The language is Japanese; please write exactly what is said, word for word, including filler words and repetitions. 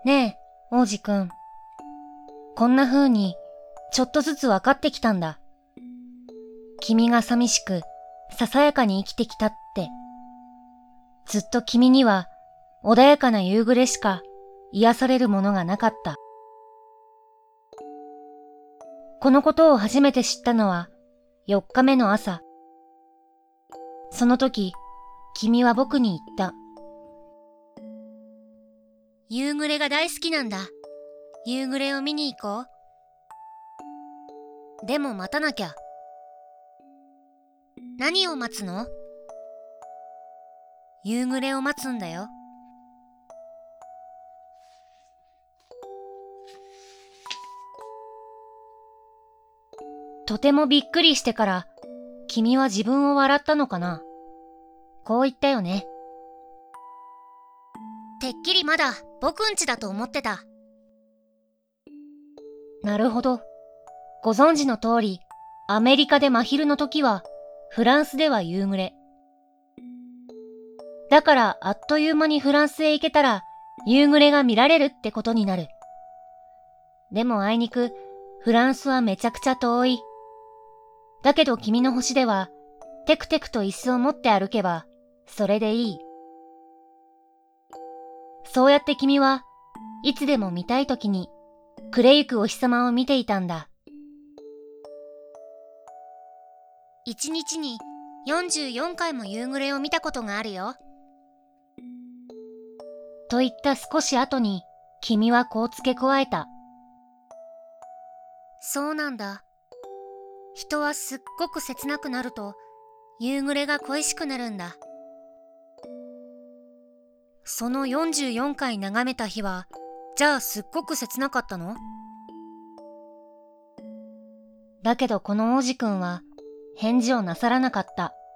ねえ、王子くん。こんな風に、ちょっとずつ分かってきたんだ。君が寂しく、ささやかに生きてきたって。ずっと君には、穏やかな夕暮れしか癒されるものがなかった。このことを初めて知ったのは、よっかめの朝。その時、君は僕に言った。夕暮れが大好きなんだ。夕暮れを見に行こう。でも待たなきゃ。何を待つの？夕暮れを待つんだよ。とてもびっくりしてから、君は自分を笑ったのかな？こう言ったよね。てっきりまだ僕んちだと思ってた。なるほど。ご存知の通り、アメリカで真昼の時は、フランスでは夕暮れ。だからあっという間にフランスへ行けたら、夕暮れが見られるってことになる。でもあいにく、フランスはめちゃくちゃ遠い。だけど君の星では、テクテクと椅子を持って歩けば、それでいい。そうやって君はいつでも見たいときに、暮れゆくお日様を見ていたんだ。一日によんじゅうよんかいも夕暮れを見たことがあるよ。と言った少し後に、君はこう付け加えた。そうなんだ。人はすっごく切なくなると、夕暮れが恋しくなるんだ。そのよんじゅうよんかい眺めた日は、じゃあすっごく切なかったの？だけどこの王子くんは、返事をなさらなかった。